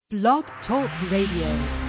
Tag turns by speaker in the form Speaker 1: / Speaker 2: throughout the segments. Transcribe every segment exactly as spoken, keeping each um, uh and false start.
Speaker 1: Blog Talk Radio.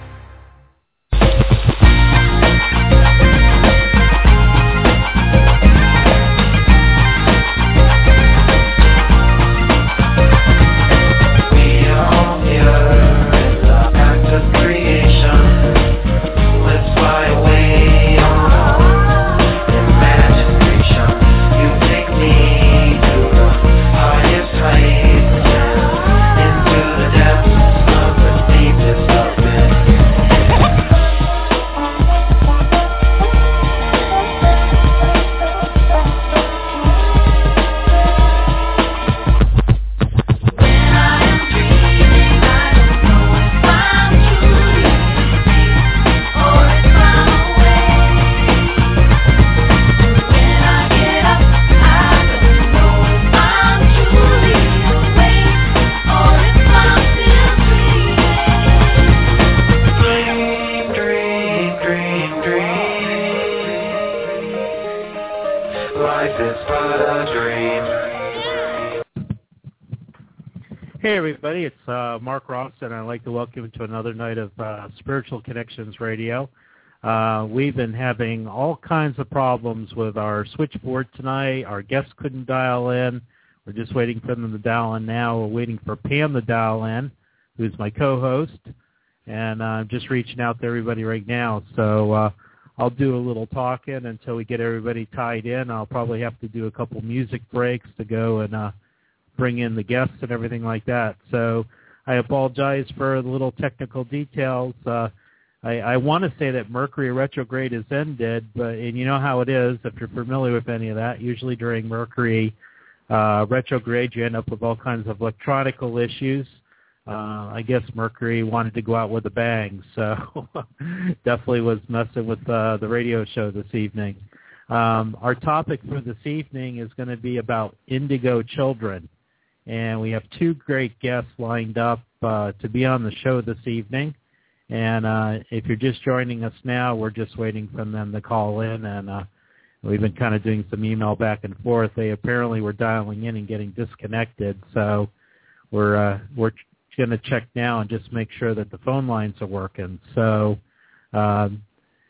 Speaker 1: Hey everybody, it's uh, Mark Ross, and I'd like to welcome you to another night of uh, Spiritual Connections Radio. Uh, we've been having all kinds of problems with our switchboard tonight. Our guests couldn't dial in. We're just waiting for them to dial in now. We're waiting for Pam to dial in, who's my co-host, and I'm uh, just reaching out to everybody right now. So uh, I'll do a little talking until we get everybody tied in. I'll probably have to do a couple music breaks to go and uh, bring in the guests and everything like that. So I apologize for the little technical details. Uh, I, I want to say that Mercury retrograde is ended, but and you know how it is, if you're familiar with any of that, usually during Mercury uh, retrograde, you end up with all kinds of electronical issues. Uh, I guess Mercury wanted to go out with a bang, so definitely was messing with uh, the radio show this evening. Um, our topic for this evening is going to be about indigo children. And we have two great guests lined up uh, to be on the show this evening. And uh, if you're just joining us now, we're just waiting for them to call in. And uh, we've been kind of doing some email back and forth. They apparently were dialing in and getting disconnected. So we're uh, we're going to check now and just make sure that the phone lines are working. So, um,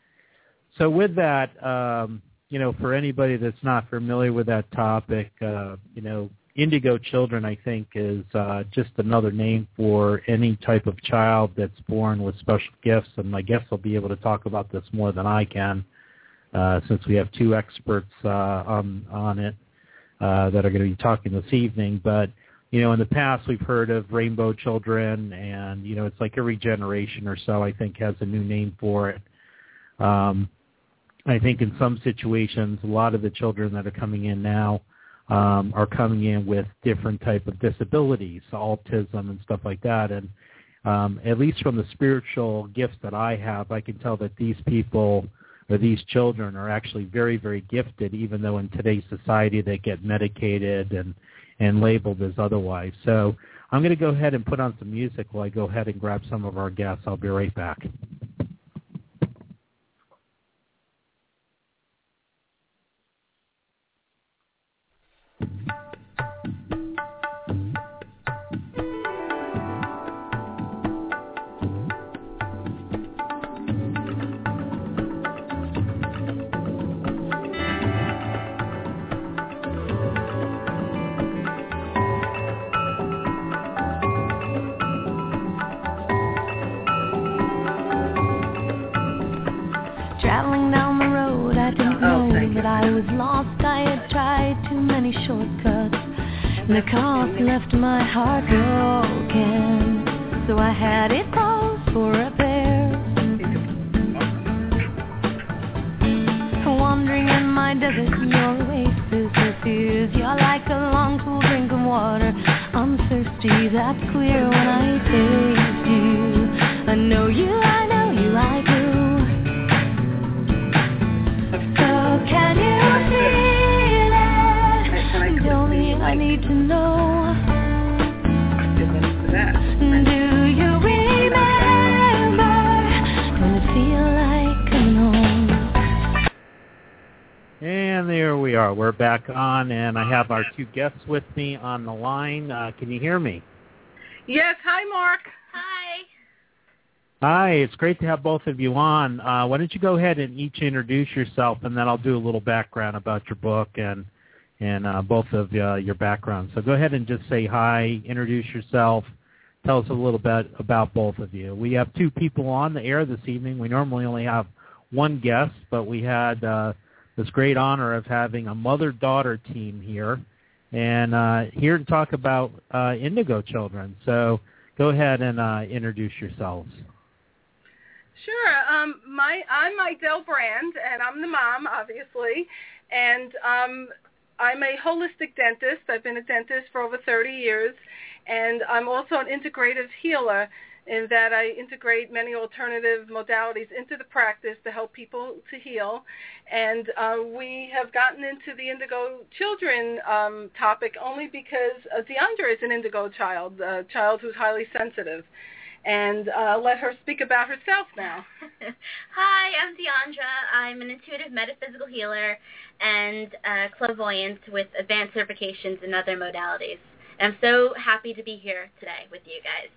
Speaker 1: so with that, um, you know, for anybody that's not familiar with that topic, uh, you know, indigo children, I think, is uh, just another name for any type of child that's born with special gifts, and my guests will be able to talk about this more than I can, uh, since we have two experts uh, on, on it uh, that are going to be talking this evening. But, you know, in the past we've heard of rainbow children, and, you know, it's like every generation or so, I think, has a new name for it. Um, I think in some situations, a lot of the children that are coming in now Um, are coming in with different type of disabilities, autism and stuff like that. And um, at least from the spiritual gifts that I have, I can tell that these people or these children are actually very, very gifted, even though in today's society they get medicated and, and labeled as otherwise. So I'm going to go ahead and put on some music while I go ahead and grab some of our guests. I'll be right back.
Speaker 2: Traveling down the road, I didn't know that I was lost. I had tried too many shortcuts, and the cost left my heart broken. So I had it paused for repair. Wandering in my desert, your oasis of fears. You're like a long, cool drink of water. I'm thirsty, that's clear when I taste you. I know you, I know you, I do. Can you feel it? Darling, I need to know. Do you remember when it feel like I'm home?
Speaker 1: And there we are. We're back on, and I have our two guests with me on the line. Uh, can you hear me?
Speaker 3: Yes. Hi, Mark.
Speaker 2: Hi.
Speaker 1: Hi, it's great to have both of you on. Uh, why don't you go ahead and each introduce yourself, and then I'll do a little background about your book and and uh, both of uh, your backgrounds. So go ahead and just say hi, introduce yourself, tell us a little bit about both of you. We have two people on the air this evening. We normally only have one guest, but we had uh, this great honor of having a mother-daughter team here, and uh, here to talk about uh, Indigo Children. So go ahead and uh, introduce yourselves.
Speaker 3: Sure. Um, my I'm Idell Brand, and I'm the mom, obviously, and um, I'm a holistic dentist. I've been a dentist for over thirty years, and I'm also an integrative healer in that I integrate many alternative modalities into the practice to help people to heal. And uh, we have gotten into the Indigo Children um, topic only because uh, Deandra is an Indigo child, a child who's highly sensitive. And uh, let her speak about herself now.
Speaker 4: Hi, I'm Deandra. I'm an intuitive metaphysical healer and uh, clairvoyant with advanced certifications in other modalities. And I'm so happy to be here today with you guys.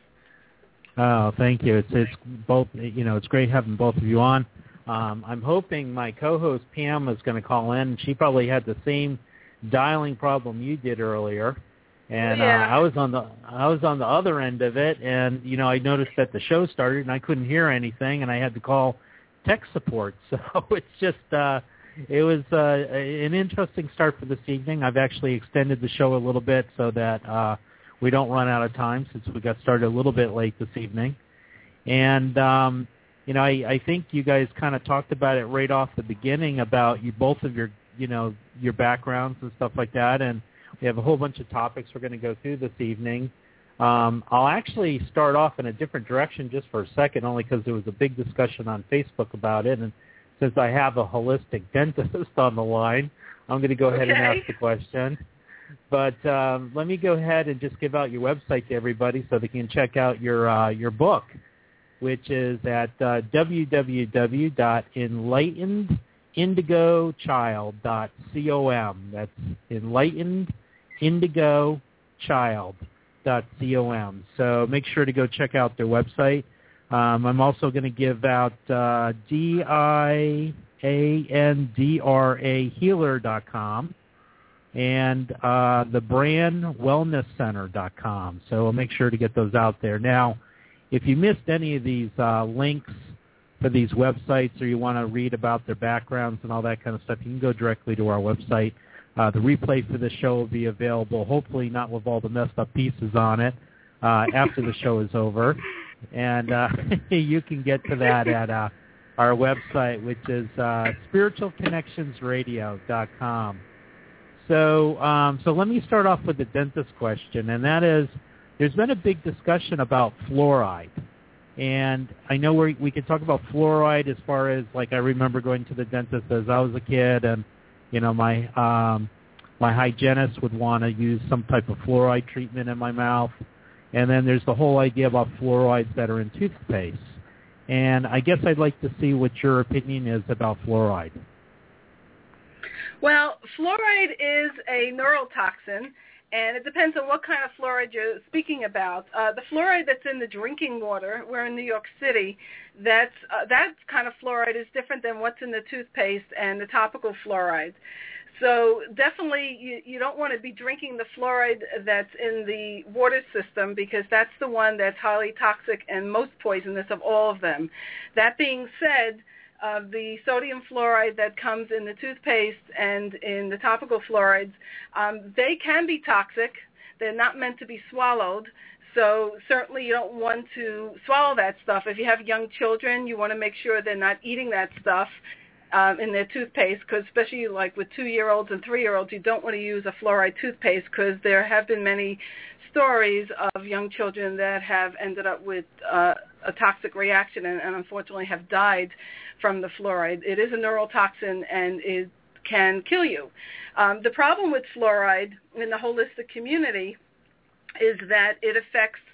Speaker 1: Oh, thank you. It's it's both. You know, it's great having both of you on. Um, I'm hoping my co-host Pam is going to call in. She probably had the same dialing problem you did earlier. And
Speaker 3: yeah.
Speaker 1: uh, I was on the I was on the other end of it, and you know I noticed that the show started and I couldn't hear anything, and I had to call tech support. So it's just uh, it was uh, an interesting start for this evening. I've actually extended the show a little bit so that uh, we don't run out of time, since we got started a little bit late this evening. And um, you know I, I think you guys kind of talked about it right off the beginning about you both of your you know your backgrounds and stuff like that, and we have a whole bunch of topics we're going to go through this evening. Um, I'll actually start off in a different direction just for a second, only because there was a big discussion on Facebook about it. And since I have a holistic dentist on the line, I'm going to go ahead
Speaker 3: okay.
Speaker 1: and ask the question. But um, let me go ahead and just give out your website to everybody so they can check out your uh, your book, which is at uh, w w w dot enlightened indigo child dot com. That's enlightened indigo child dot com. So make sure to go check out their website. Um, I'm also going to give out uh, D I A N D R A healer dot com and uh, the brand wellness center dot com. So make sure to get those out there. Now, if you missed any of these uh, links for these websites, or you want to read about their backgrounds and all that kind of stuff, you can go directly to our website. Uh, the replay for the show will be available, hopefully not with all the messed up pieces on it, uh, after the show is over. And uh, you can get to that at uh, our website, which is uh, spiritual connections radio dot com. So, um, so let me start off with the dentist question, and that is, there's been a big discussion about fluoride. And I know we we can talk about fluoride as far as, like, I remember going to the dentist as I was a kid, and you know my um, my hygienist would want to use some type of fluoride treatment in my mouth. And then there's the whole idea about fluorides that are in toothpaste. And I guess I'd like to see what your opinion is about fluoride.
Speaker 3: Well, fluoride is a neurotoxin, and it depends on what kind of fluoride you're speaking about. Uh, the fluoride that's in the drinking water, we're in New York City, that's, uh, that kind of fluoride is different than what's in the toothpaste and the topical fluoride. So definitely you, you don't want to be drinking the fluoride that's in the water system, because that's the one that's highly toxic and most poisonous of all of them. That being said, Uh, the sodium fluoride that comes in the toothpaste and in the topical fluorides, um, they can be toxic. They're not meant to be swallowed. So certainly you don't want to swallow that stuff. If you have young children, you want to make sure they're not eating that stuff um, in their toothpaste, because especially like with two-year-olds and three-year-olds, you don't want to use a fluoride toothpaste, because there have been many stories of young children that have ended up with uh, a toxic reaction and, and unfortunately have died from the fluoride. It is a neurotoxin, and it can kill you. Um, the problem with fluoride in the holistic community is that it affects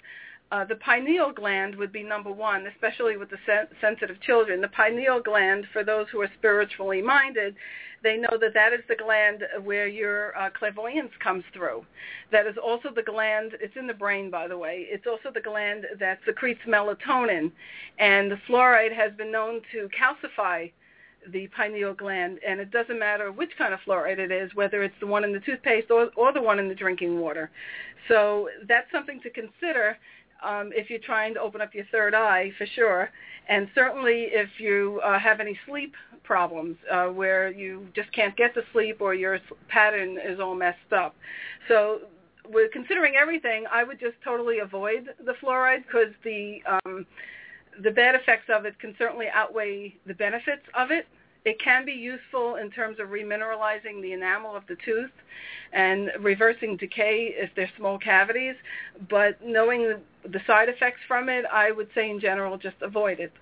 Speaker 3: Uh, the pineal gland would be number one, especially with the sen- sensitive children. The pineal gland, for those who are spiritually minded, they know that that is the gland where your uh, clairvoyance comes through. That is also the gland, it's in the brain, by the way, it's also the gland that secretes melatonin. And the fluoride has been known to calcify the pineal gland, and it doesn't matter which kind of fluoride it is, whether it's the one in the toothpaste or, or the one in the drinking water. So that's something to consider um, if you're trying to open up your third eye, for sure. And certainly if you uh, have any sleep problems uh, where you just can't get to sleep or your pattern is all messed up. So we're considering everything. I would just totally avoid the fluoride because the um, the bad effects of it can certainly outweigh the benefits of it. It can be useful in terms of remineralizing the enamel of the tooth and reversing decay if there's small cavities, but knowing the side effects from it, I would say in general just avoid it.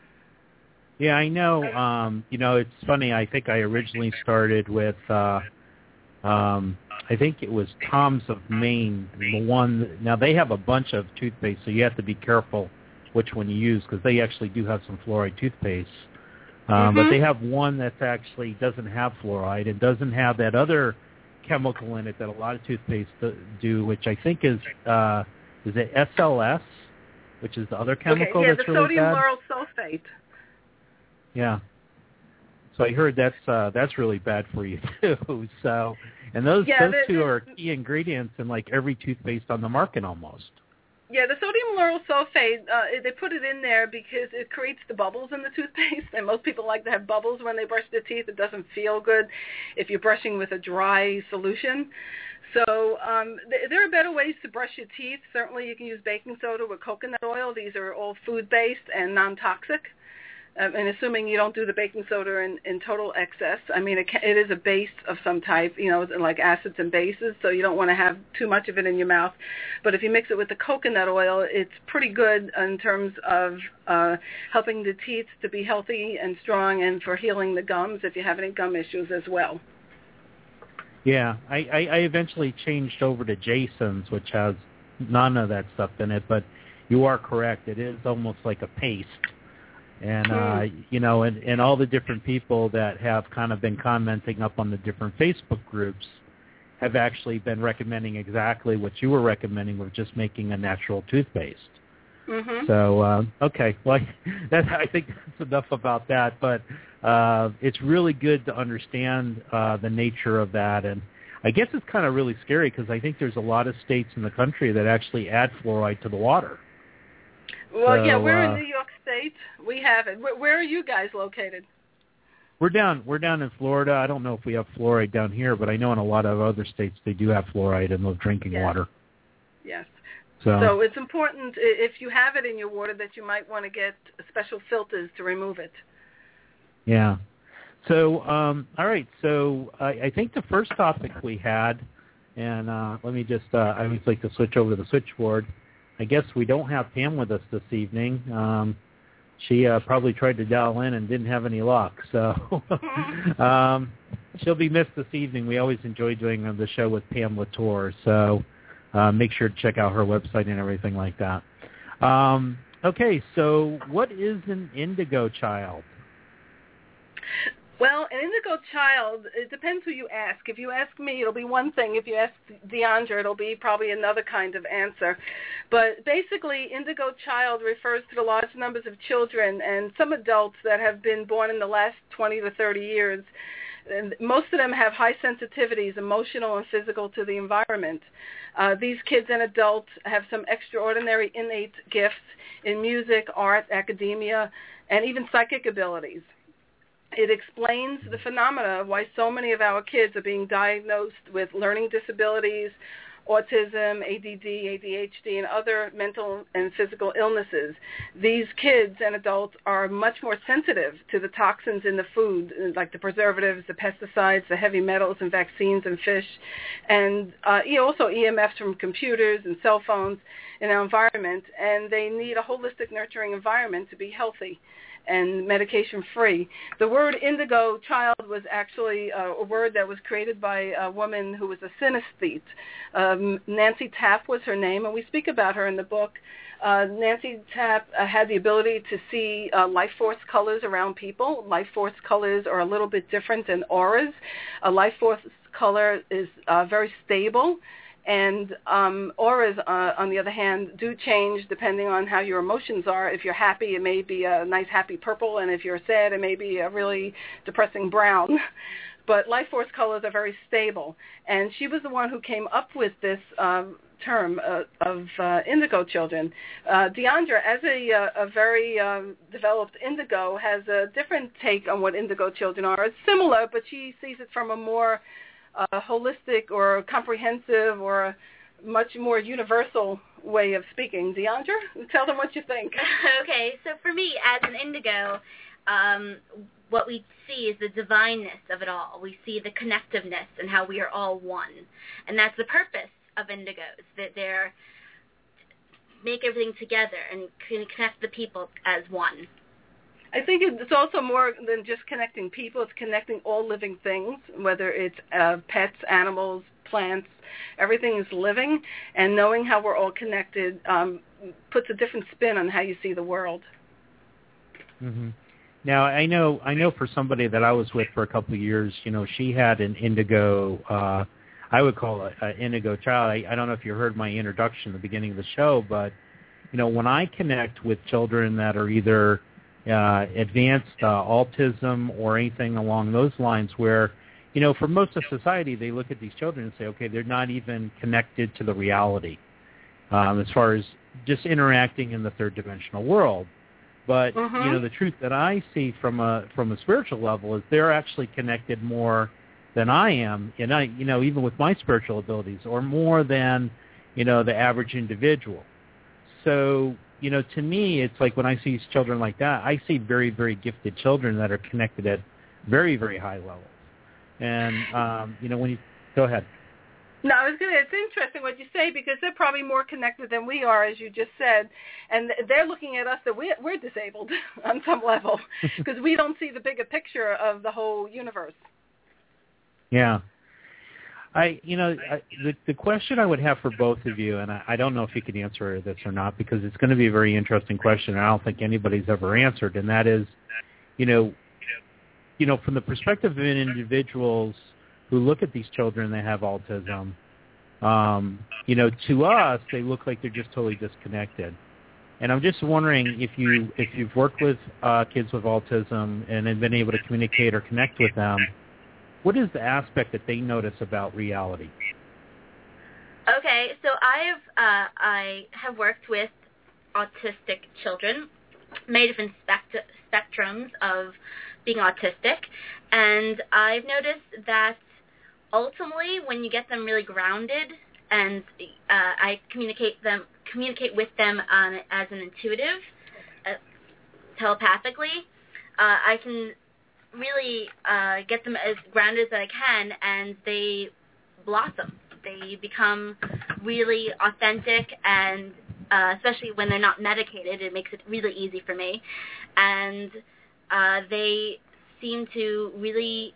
Speaker 1: Yeah, I know. Um, you know, it's funny. I think I originally started with, uh, um, I think it was Tom's of Maine, the one. Now, they have a bunch of toothpaste, so you have to be careful which one you use because they actually do have some fluoride toothpaste. Um, mm-hmm. But they have one that actually doesn't have fluoride and doesn't have that other chemical in it that a lot of toothpaste do, which I think is, uh, is it S L S, which is the other chemical
Speaker 3: okay, yeah,
Speaker 1: that's
Speaker 3: the
Speaker 1: really bad?
Speaker 3: sodium lauryl sulfate.
Speaker 1: Yeah. So I heard that's uh, that's really bad for you too. So, and those
Speaker 3: yeah,
Speaker 1: those
Speaker 3: the,
Speaker 1: two
Speaker 3: the,
Speaker 1: are key ingredients in like every toothpaste on the market almost.
Speaker 3: Yeah, the sodium lauryl sulfate, uh, they put it in there because it creates the bubbles in the toothpaste, and most people like to have bubbles when they brush their teeth. It doesn't feel good if you're brushing with a dry solution. So um, th- there are better ways to brush your teeth. Certainly you can use baking soda with coconut oil. These are all food-based and non-toxic. Um, and assuming you don't do the baking soda in, in total excess. I mean, it, can, it is a base of some type, you know, like acids and bases, so you don't want to have too much of it in your mouth. But if you mix it with the coconut oil, it's pretty good in terms of uh, helping the teeth to be healthy and strong and for healing the gums if you have any gum issues as well.
Speaker 1: Yeah, I, I, I eventually changed over to Jason's, which has none of that stuff in it, but you are correct. It is almost like a paste. And, uh, you know, and, and all the different people that have kind of been commenting up on the different Facebook groups have actually been recommending exactly what you were recommending with just making a natural toothpaste.
Speaker 3: Mm-hmm.
Speaker 1: So, uh, okay, well, that, I think that's enough about that. But uh, it's really good to understand uh, the nature of that. And I guess it's kind of really scary because I think there's a lot of states in the country that actually add fluoride to the water.
Speaker 3: Well,
Speaker 1: so,
Speaker 3: yeah, we're
Speaker 1: uh,
Speaker 3: in New York State. We have it. Where, where are you guys located?
Speaker 1: We're down. We're down in Florida. I don't know if we have fluoride down here, but I know in a lot of other states they do have fluoride in the drinking
Speaker 3: yes.
Speaker 1: water.
Speaker 3: Yes.
Speaker 1: So,
Speaker 3: so it's important if you have it in your water that you might want to get special filters to remove it.
Speaker 1: Yeah. So, um, all right. So I, I think the first topic we had, and uh, let me just, uh, I always like to switch over to the switchboard. I guess we don't have Pam with us this evening. Um, she uh, probably tried to dial in and didn't have any luck. So um, she'll be missed this evening. We always enjoy doing the show with Pam Latour. So uh, make sure to check out her website and everything like that. Um, okay, so what is an indigo child?
Speaker 3: Well, an indigo child, it depends who you ask. If you ask me, it'll be one thing. If you ask Deandra, it'll be probably another kind of answer. But basically, indigo child refers to the large numbers of children and some adults that have been born in the last twenty to thirty years. And most of them have high sensitivities, emotional and physical, to the environment. Uh, these kids and adults have some extraordinary innate gifts in music, art, academia, and even psychic abilities. It explains the phenomena of why so many of our kids are being diagnosed with learning disabilities, autism, A D D, A D H D, and other mental and physical illnesses. These kids and adults are much more sensitive to the toxins in the food, like the preservatives, the pesticides, the heavy metals and vaccines and fish, and uh, also E M Fs from computers and cell phones. in our environment, and they need a holistic, nurturing environment to be healthy and medication-free. The word indigo child was actually uh, a word that was created by a woman who was a synesthete. Um, Nancy Tapp was her name, and we speak about her in the book. Uh, Nancy Tapp uh, had the ability to see uh, life force colors around people. Life force colors are a little bit different than auras. A life force color is uh, very stable. And um, auras, uh, on the other hand, do change depending on how your emotions are. If you're happy, it may be a nice happy purple, and if you're sad, it may be a really depressing brown. But life force colors are very stable. And she was the one who came up with this um, term uh, of uh, indigo children. Uh, Deandra, as a, uh, a very um, developed indigo, has a different take on what indigo children are. It's similar, but she sees it from a more a holistic or comprehensive or a much more universal way of speaking. Deandra, tell them what you think.
Speaker 4: Okay, so for me, as an indigo, um, what we see is the divineness of it all. We see the connectiveness and how we are all one. And that's the purpose of indigos, that they're make everything together and connect the people as one.
Speaker 3: I think it's also more than just connecting people. It's connecting all living things, whether it's uh, pets, animals, plants. Everything is living, and knowing how we're all connected um, puts a different spin on how you see the world.
Speaker 1: Mm-hmm. Now, I know I know for somebody that I was with for a couple of years, you know, she had an indigo, uh, I would call it an indigo child. I, I don't know if you heard my introduction at the beginning of the show, but, you know, when I connect with children that are either Uh, advanced uh, autism or anything along those lines where, you know, for most of society, they look at these children and say, okay, they're not even connected to the reality um, as far as just interacting in the third dimensional world. But,
Speaker 3: mm-hmm.
Speaker 1: you know, the truth that I see from a from a spiritual level is they're actually connected more than I am, and I, you know, even with my spiritual abilities, or more than, you know, the average individual. So, you know, to me, it's like when I see children like that, I see very, very gifted children that are connected at very, very high levels. And, um, you know, when you – go ahead.
Speaker 3: No, I was going to – it's interesting what you say because they're probably more connected than we are, as you just said. And they're looking at us that we're, we're disabled on some level because we don't see the bigger picture of the whole universe.
Speaker 1: Yeah. I, you know, I, the, the question I would have for both of you, and I, I don't know if you can answer this or not because it's going to be a very interesting question, and I don't think anybody's ever answered, and that is, you know, you know, from the perspective of individuals who look at these children that have autism, um, you know, to us, they look like they're just totally disconnected. And I'm just wondering if you if you've worked with uh, kids with autism and have been able to communicate or connect with them, what is the aspect that they notice about reality?
Speaker 4: Okay, so I've uh, I have worked with autistic children, many different spect- spectrums of being autistic, and I've noticed that ultimately when you get them really grounded and uh, I communicate them communicate with them on, as an intuitive, uh, telepathically, uh, I can really uh, get them as grounded as I can, and they blossom. They become really authentic, and uh, especially when they're not medicated, it makes it really easy for me. And uh, they seem to really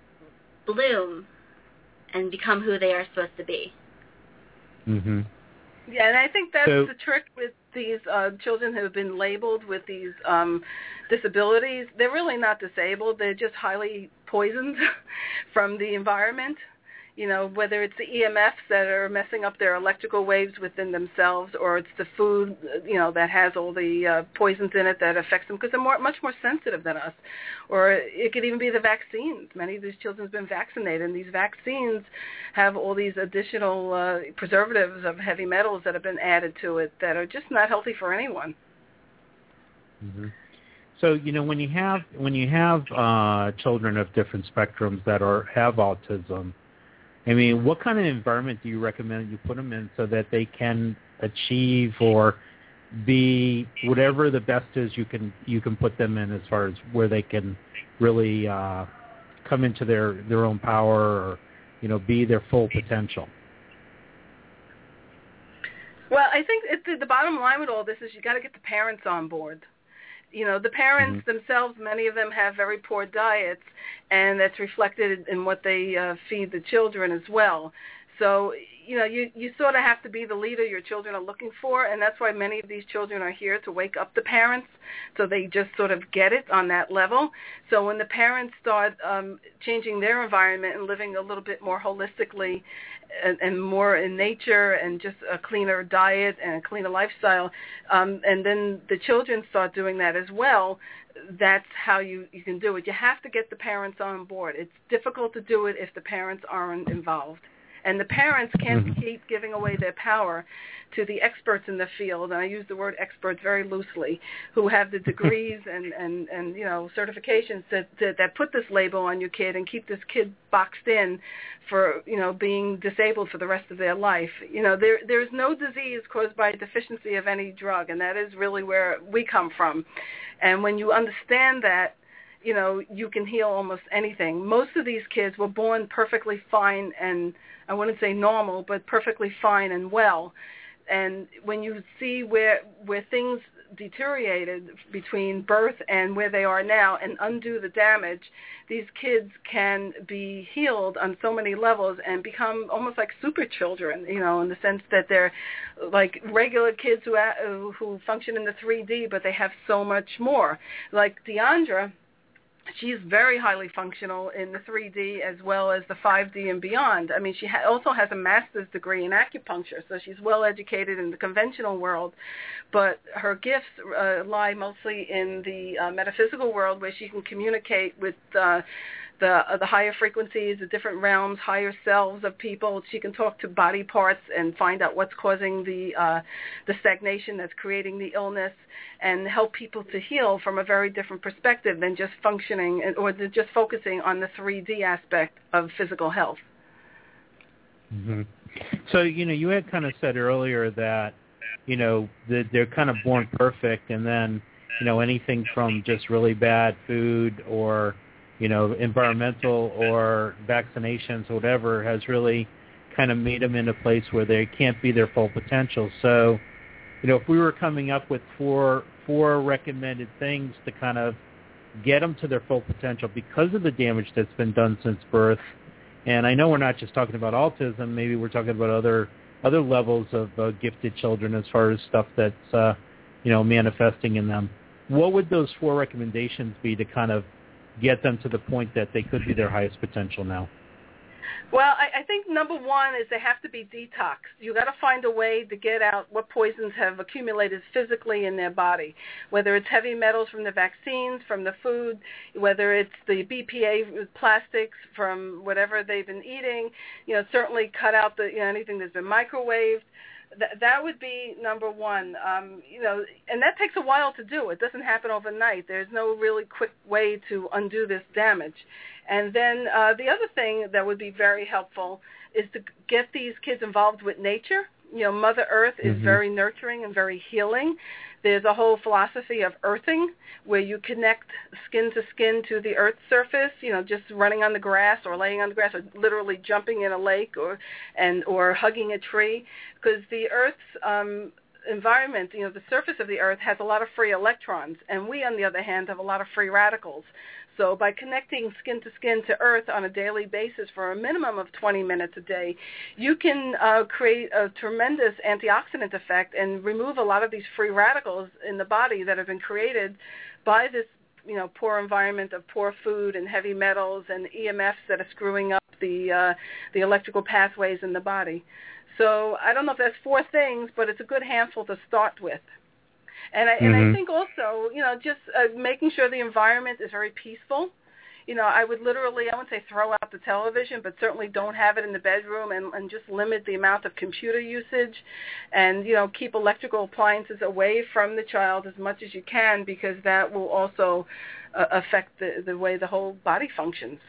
Speaker 4: bloom and become who they are supposed to be.
Speaker 1: Mm-hmm.
Speaker 3: Yeah, and I think that's
Speaker 1: so,
Speaker 3: the trick with these uh, children who have been labeled with these um, disabilities. They're really not disabled. They're just highly poisoned from the environment. You know, whether it's the E M Fs that are messing up their electrical waves within themselves, or it's the food, you know, that has all the uh, poisons in it that affects them because they're more, much more sensitive than us. Or it could even be the vaccines. Many of these children have been vaccinated, and these vaccines have all these additional uh, preservatives of heavy metals that have been added to it that are just not healthy for anyone.
Speaker 1: Mm-hmm. So, you know, when you have when you have uh, children of different spectrums that are have autism, I mean, what kind of environment do you recommend you put them in so that they can achieve or be whatever the best is you can you can put them in as far as where they can really uh, come into their, their own power or, you know, be their full potential?
Speaker 3: Well, I think it's, the bottom line with all this is you got to get the parents on board. You know, the parents mm-hmm. themselves, many of them have very poor diets, and that's reflected in what they uh, feed the children as well. So, you know, you, you sort of have to be the leader your children are looking for, and that's why many of these children are here to wake up the parents, so they just sort of get it on that level. So when the parents start um, changing their environment and living a little bit more holistically and, and more in nature and just a cleaner diet and a cleaner lifestyle, um, and then the children start doing that as well, that's how you, you can do it. You have to get the parents on board. It's difficult to do it if the parents aren't involved. And the parents can't mm-hmm. keep giving away their power to the experts in the field, and I use the word experts very loosely, who have the degrees and, and, and you know, certifications that, that that put this label on your kid and keep this kid boxed in for, you know, being disabled for the rest of their life. You know, there there's no disease caused by a deficiency of any drug, and that is really where we come from. And when you understand that, you know, you can heal almost anything. Most of these kids were born perfectly fine and, I wouldn't say normal, but perfectly fine and well. And when you see where where things deteriorated between birth and where they are now and undo the damage, these kids can be healed on so many levels and become almost like super children, you know, in the sense that they're like regular kids who uh, who function in the three D, but they have so much more. Like Deandra, she's very highly functional in the three D as well as the five D and beyond. I mean, she ha- also has a master's degree in acupuncture, so she's well educated in the conventional world. But her gifts uh, lie mostly in the uh, metaphysical world, where she can communicate with uh, the uh, the higher frequencies, the different realms, higher selves of people. She can talk to body parts and find out what's causing the uh, the stagnation that's creating the illness, and help people to heal from a very different perspective than just functioning or just focusing on the three D aspect of physical health.
Speaker 1: Mm-hmm. So, you know, you had kind of said earlier that, you know, that they're kind of born perfect, and then, you know, anything from just really bad food or, you know, environmental or vaccinations or whatever has really kind of made them in a place where they can't be their full potential. So, you know, if we were coming up with four four recommended things to kind of get them to their full potential because of the damage that's been done since birth, and I know we're not just talking about autism, maybe we're talking about other other levels of uh, gifted children as far as stuff that's, uh, you know, manifesting in them. What would those four recommendations be to kind of get them to the point that they could be their highest potential now?
Speaker 3: Well, I, I think number one is they have to be detoxed. You got to find a way to get out what poisons have accumulated physically in their body, whether it's heavy metals from the vaccines, from the food, whether it's the B P A plastics from whatever they've been eating. You know, certainly cut out the you know, anything that's been microwaved. That that would be number one. Um, you know, and that takes a while to do. It doesn't happen overnight. There's no really quick way to undo this damage. And then uh, the other thing that would be very helpful is to get these kids involved with nature. You know, Mother Earth is mm-hmm. very nurturing and very healing. There's a whole philosophy of earthing where you connect skin to skin to the earth's surface, you know, just running on the grass or laying on the grass or literally jumping in a lake or and or hugging a tree, because the earth's um, environment, you know, the surface of the earth has a lot of free electrons, and we, on the other hand, have a lot of free radicals. So by connecting skin to skin to earth on a daily basis for a minimum of twenty minutes a day, you can uh, create a tremendous antioxidant effect and remove a lot of these free radicals in the body that have been created by this, you know, poor environment of poor food and heavy metals and E M Fs that are screwing up the uh, the electrical pathways in the body. So I don't know if that's four things, but it's a good handful to start with. And I, mm-hmm. and I think also, you know, just uh, making sure the environment is very peaceful. You know, I would literally, I wouldn't say throw out the television, but certainly don't have it in the bedroom, and, and just limit the amount of computer usage, and, you know, keep electrical appliances away from the child as much as you can, because that will also uh, affect the, the way the whole body functions.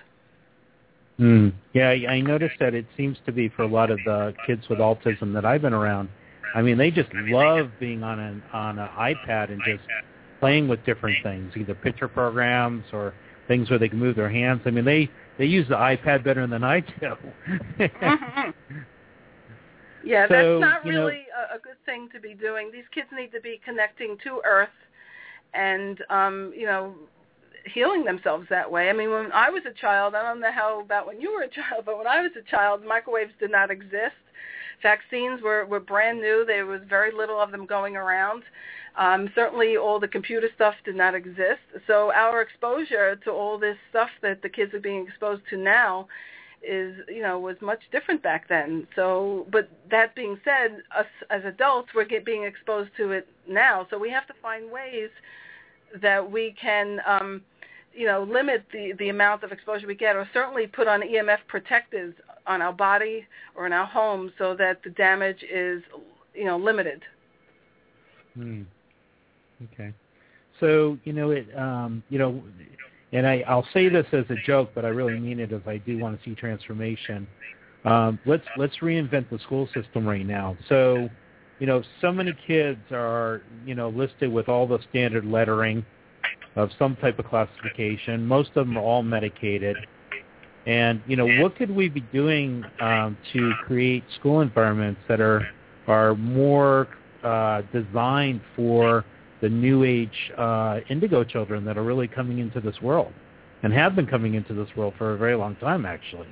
Speaker 1: Mm. Yeah, I noticed that it seems to be for a lot of the kids with autism that I've been around. I mean, they just love being on an on an iPad and just playing with different things, either picture programs or things where they can move their hands. I mean, they, they use the iPad better than I do.
Speaker 3: mm-hmm. Yeah,
Speaker 1: so,
Speaker 3: that's not really
Speaker 1: know,
Speaker 3: a, a good thing to be doing. These kids need to be connecting to Earth and, um, you know, healing themselves that way. I mean, when I was a child, I don't know how about when you were a child, but when I was a child, microwaves did not exist. Vaccines were, were brand new. There was very little of them going around. Um, certainly all the computer stuff did not exist. So our exposure to all this stuff that the kids are being exposed to now is, you know, was much different back then. So, but that being said, us as adults, we're get, being exposed to it now. So we have to find ways that we can, um, you know, limit the, the amount of exposure we get, or certainly put on E M F protectors on our body or in our homes so that the damage is, you know, limited.
Speaker 1: Hmm. Okay. So, you know, it, um, you know, and I, I'll say this as a joke, but I really mean it as I do want to see transformation. Um, let's let's reinvent the school system right now. So, you know, so many kids are, you know, listed with all the standard lettering of some type of classification. Most of them are all medicated. And, you know, what could we be doing um, to create school environments that are are more uh, designed for the new age uh, indigo children that are really coming into this world and have been coming into this world for a very long time, actually?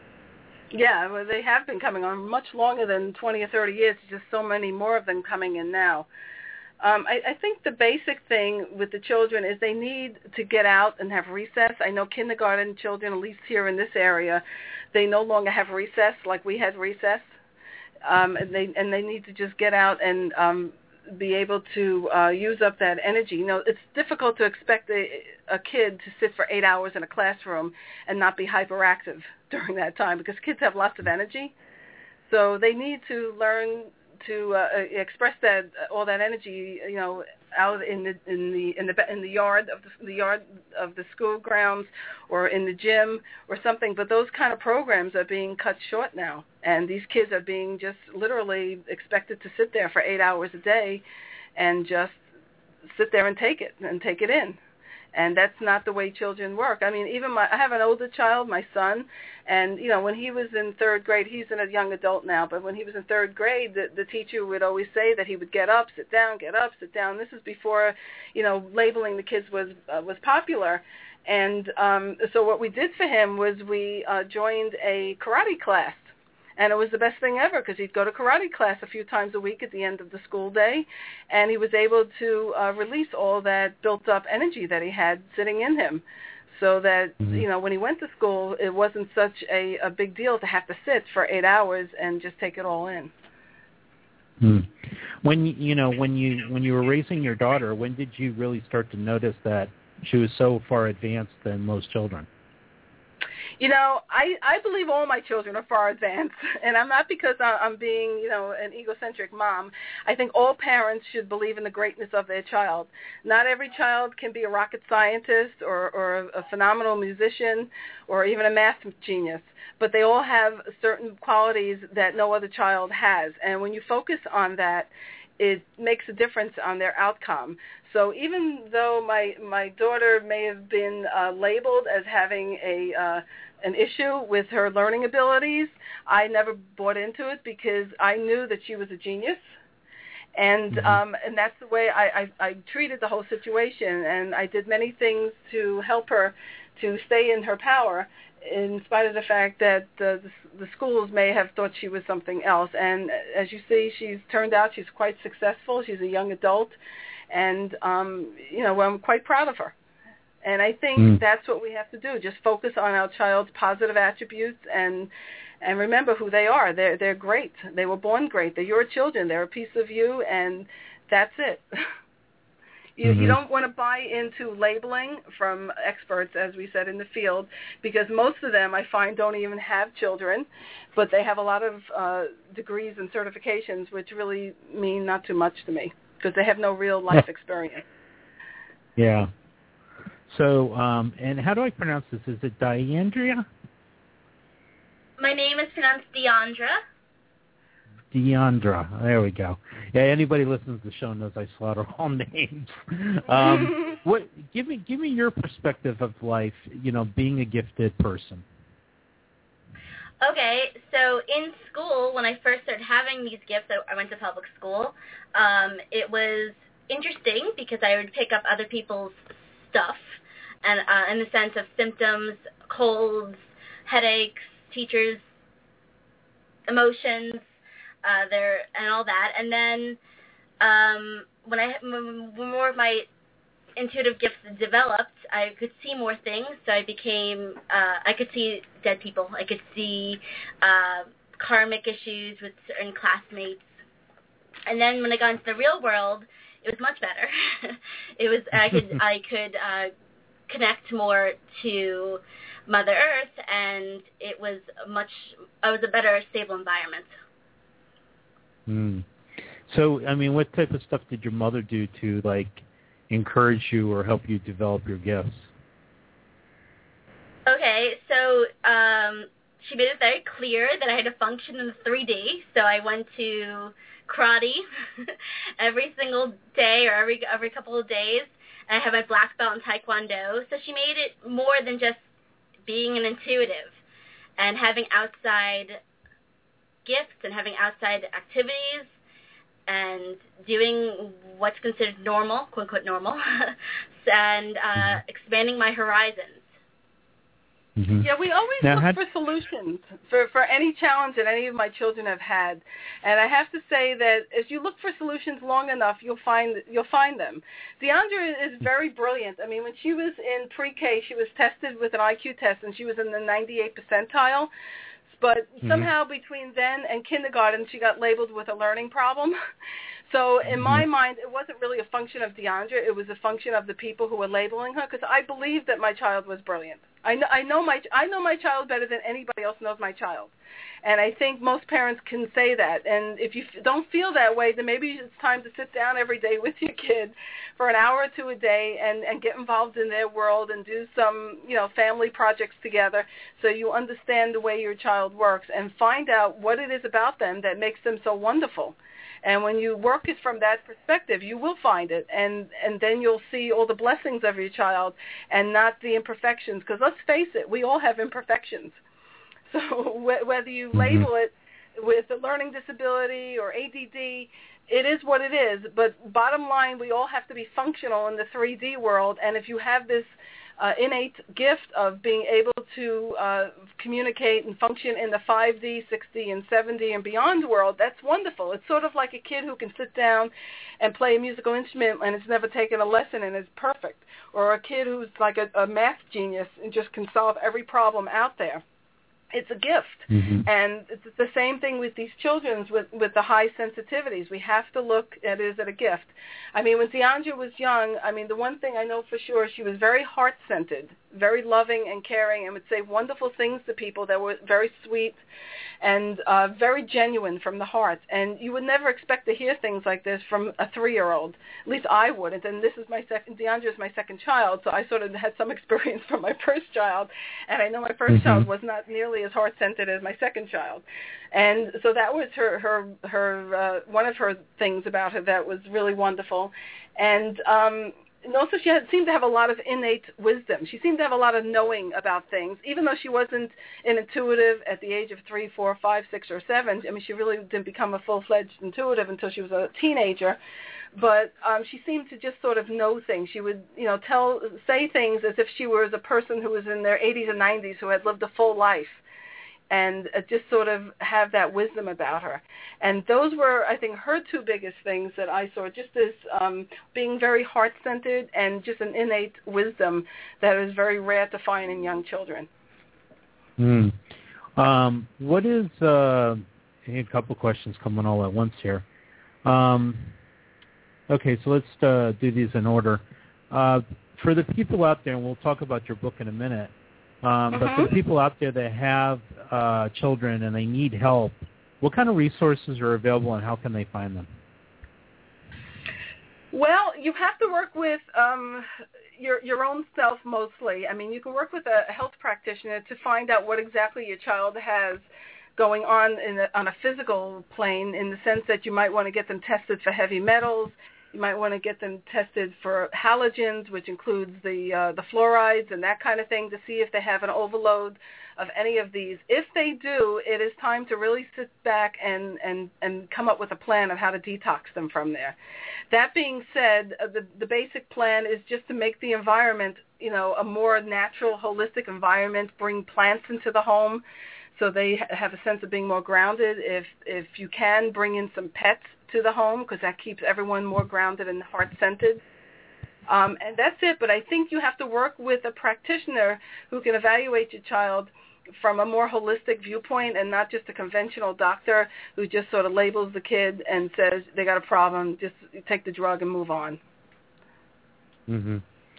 Speaker 3: Yeah, well, they have been coming on much longer than twenty or thirty years. There's just so many more of them coming in now. Um, I, I think the basic thing with the children is they need to get out and have recess. I know kindergarten children, at least here in this area, they no longer have recess like we had recess, um, and they and they need to just get out and um, be able to uh, use up that energy. You know, it's difficult to expect a, a kid to sit for eight hours in a classroom and not be hyperactive during that time because kids have lots of energy, so they need to learn to uh, express that all that energy, you know, out in the in the in the in the yard of the, the yard of the school grounds or in the gym or something. But those kind of programs are being cut short now, and these kids are being just literally expected to sit there for eight hours a day, and just sit there and take it and take it in. And that's not the way children work. I mean, even my, I have an older child, my son, and, you know, when he was in third grade, he's in a young adult now, but when he was in third grade, the, the teacher would always say that he would get up, sit down, get up, sit down. This is before, you know, labeling the kids was uh, was popular. And um, so what we did for him was we uh, joined a karate class. And it was the best thing ever because he'd go to karate class a few times a week at the end of the school day, and he was able to uh, release all that built-up energy that he had sitting in him so that, mm-hmm. you know, when he went to school, it wasn't such a, a big deal to have to sit for eight hours and just take it all in.
Speaker 1: Hmm. When, you know, when you when you were raising your daughter, when did you really start to notice that she was so far advanced than most children?
Speaker 3: You know, I, I believe all my children are far advanced, and I'm not because I'm being, you know, an egocentric mom. I think all parents should believe in the greatness of their child. Not every child can be a rocket scientist or, or a phenomenal musician or even a math genius, but they all have certain qualities that no other child has, and when you focus on that, it makes a difference on their outcome. So even though my my daughter may have been uh, labeled as having a uh, an issue with her learning abilities, I never bought into it because I knew that she was a genius, and mm-hmm. um, and that's the way I, I, I treated the whole situation. And I did many things to help her to stay in her power, in spite of the fact that the, the, the schools may have thought she was something else. And as you see, she's turned out she's quite successful. She's a young adult, and um, you know, I'm quite proud of her. And I think mm. that's what we have to do, just focus on our child's positive attributes and and remember who they are. They're, they're great. They were born great. They're your children. They're a piece of you, and that's it. You, mm-hmm. you don't want to buy into labeling from experts, as we said, in the field, because most of them, I find, don't even have children, but they have a lot of uh, degrees and certifications, which really mean not too much to me, because they have no real life experience.
Speaker 1: Yeah. So, um, and how do I pronounce this? Is it Diandra?
Speaker 4: My name is pronounced Deandra.
Speaker 1: Deandra. There we go. Yeah, anybody listening to the show knows I slaughter all names. Um, what? Give me, give me your perspective of life. You know, being a gifted person.
Speaker 4: Okay, so in school, when I first started having these gifts, I, I went to public school. Um, it was interesting because I would pick up other people's stuff, and uh, in the sense of symptoms, colds, headaches, teachers' emotions, uh, their and all that. And then um, when I when more of my intuitive gifts developed, I could see more things. So I became, uh, I could see dead people. I could see uh, karmic issues with certain classmates. And then when I got into the real world, it was much better. it was I could I could uh, connect more to Mother Earth, and it was much. I was a better, stable environment.
Speaker 1: Hmm. So, I mean, what type of stuff did your mother do to like encourage you or help you develop your gifts?
Speaker 4: Okay, so um, she made it very clear that I had to function in the three D. So I went to karate every single day or every every couple of days. And I have my black belt in Taekwondo. So she made it more than just being an intuitive and having outside gifts and having outside activities and doing what's considered normal, quote-unquote normal, and uh, expanding my horizons.
Speaker 1: Mm-hmm.
Speaker 3: Yeah, we always
Speaker 1: now,
Speaker 3: look
Speaker 1: had...
Speaker 3: for solutions for, for any challenge that any of my children have had. And I have to say that as you look for solutions long enough, you'll find you'll find them. Deandra is very brilliant. I mean, when she was in pre-K, she was tested with an I Q test, and she was in the ninety-eighth percentile. But somehow mm-hmm. between then and kindergarten, she got labeled with a learning problem. So in mm-hmm. my mind, it wasn't really a function of Deandra. It was a function of the people who were labeling her, because I believed that my child was brilliant. I know, I know my I know my child better than anybody else knows my child. And I think most parents can say that. And if you don't feel that way, then maybe it's time to sit down every day with your kid for an hour or two a day and, and get involved in their world and do some, you know, family projects together so you understand the way your child works and find out what it is about them that makes them so wonderful. And when you work it from that perspective, you will find it, and, and then you'll see all the blessings of your child and not the imperfections. Because let's face it, we all have imperfections. So wh- whether you mm-hmm. label it with a learning disability or A D D, it is what it is. But bottom line, we all have to be functional in the three D world. And if you have this uh, innate gift of being able to uh, communicate and function in the five D, six D, and seven D and beyond world, that's wonderful. It's sort of like a kid who can sit down and play a musical instrument and has never taken a lesson and is perfect, or a kid who's like a, a math genius and just can solve every problem out there. It's a gift. Mm-hmm. And it's the same thing with these children with, with the high sensitivities. We have to look at it as a gift. I mean, when Deandra was young, I mean, the one thing I know for sure, she was very heart-centered, very loving and caring, and would say wonderful things to people that were very sweet and uh, very genuine from the heart. And you would never expect to hear things like this from a three-year-old. At least I wouldn't. And this is my second, Deandra is my second child, so I sort of had some experience from my first child. And I know my first mm-hmm. child was not nearly as heart-centered as my second child. And so that was her, her, her uh, one of her things about her that was really wonderful. And um, And also she had, seemed to have a lot of innate wisdom. She seemed to have a lot of knowing about things, even though she wasn't an intuitive at the age of three, four, five, six, or seven. I mean, she really didn't become a full-fledged intuitive until she was a teenager. But um, she seemed to just sort of know things. She would, you know, tell, say things as if she was a person who was in their eighties and nineties who had lived a full life, and uh, just sort of have that wisdom about her. And those were, I think, her two biggest things that I saw, just this um, being very heart-centered and just an innate wisdom that is very rare to find in young children.
Speaker 1: Mm. Um, what is, uh, a couple questions coming all at once here. Um, okay, so let's uh, do these in order. Uh, for the people out there, and we'll talk about your book in a minute, Um, but for the people out there that have uh, children and they need help, what kind of resources are available and how can they find them?
Speaker 3: Well, you have to work with um, your your own self mostly. I mean, you can work with a health practitioner to find out what exactly your child has going on in a, on a physical plane, in the sense that you might want to get them tested for heavy metals. You might want to get them tested for halogens, which includes the uh, the fluorides and that kind of thing, to see if they have an overload of any of these. If they do, it is time to really sit back and, and, and come up with a plan of how to detox them from there. That being said, uh, the, the basic plan is just to make the environment, you know, a more natural, holistic environment, bring plants into the home so they ha- have a sense of being more grounded. If, if you can, bring in some pets to the home, because that keeps everyone more grounded and heart-centered. Um, and that's it, but I think you have to work with a practitioner who can evaluate your child from a more holistic viewpoint and not just a conventional doctor who just sort of labels the kid and says they got a problem, just take the drug and move on.
Speaker 1: Mm-hmm.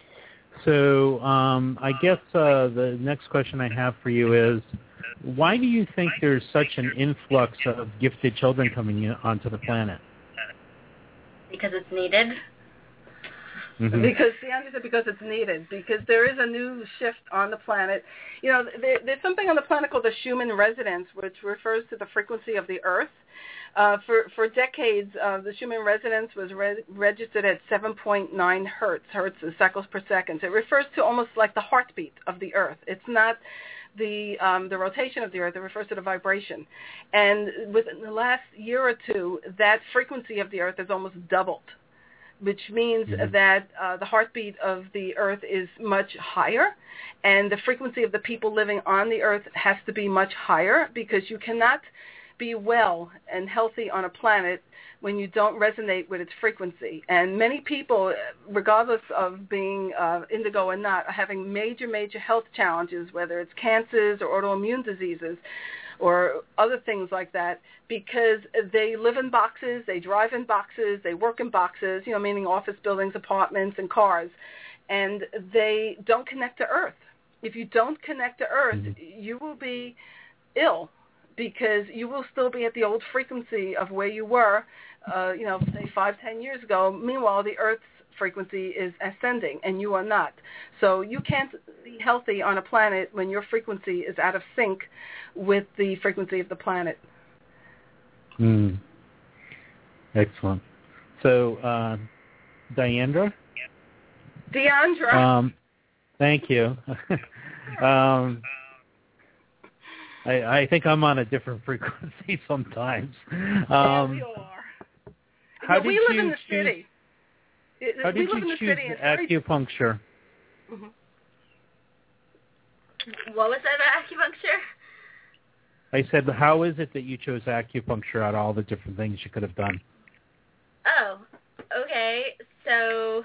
Speaker 1: So um, I guess uh, the next question I have for you is, why do you think there's such an influx of gifted children coming in onto the planet?
Speaker 4: Because it's needed.
Speaker 3: Mm-hmm. Because the answer is because it's needed. Because there is a new shift on the planet. You know, there, there's something on the planet called the Schumann resonance, which refers to the frequency of the Earth. Uh, for for decades, uh, the Schumann resonance was re- registered at seven point nine hertz. Hertz is cycles per second. So it refers to almost like the heartbeat of the Earth. It's not the um, the rotation of the Earth. It refers to the vibration. And within the last year or two, that frequency of the Earth has almost doubled, which means mm-hmm. that uh, the heartbeat of the Earth is much higher, and the frequency of the people living on the Earth has to be much higher, because you cannot be well and healthy on a planet when you don't resonate with its frequency. And many people, regardless of being uh, indigo or not, are having major, major health challenges, whether it's cancers or autoimmune diseases or other things like that, because they live in boxes, they drive in boxes, they work in boxes, you know, meaning office buildings, apartments, and cars, and they don't connect to Earth. If you don't connect to Earth, mm-hmm. you will be ill, because you will still be at the old frequency of where you were, uh, you know, say five, ten years ago. Meanwhile, the Earth's frequency is ascending, and you are not. So you can't be healthy on a planet when your frequency is out of sync with the frequency of the planet.
Speaker 1: Mm. Excellent. So, uh, Diandra?
Speaker 3: Deandra.
Speaker 1: Um, thank you. um, I, I think I'm on a different frequency sometimes. Um,
Speaker 3: yeah, we are.
Speaker 1: How
Speaker 3: no,
Speaker 1: did
Speaker 3: we
Speaker 1: you
Speaker 3: live in the
Speaker 1: choose,
Speaker 3: city.
Speaker 1: How
Speaker 3: we
Speaker 1: did
Speaker 3: live
Speaker 1: you
Speaker 3: in the
Speaker 1: choose
Speaker 3: city.
Speaker 1: acupuncture?
Speaker 3: Mm-hmm.
Speaker 4: What was that about acupuncture?
Speaker 1: I said, how is it that you chose acupuncture out of all the different things you could have done?
Speaker 4: Oh, okay. So,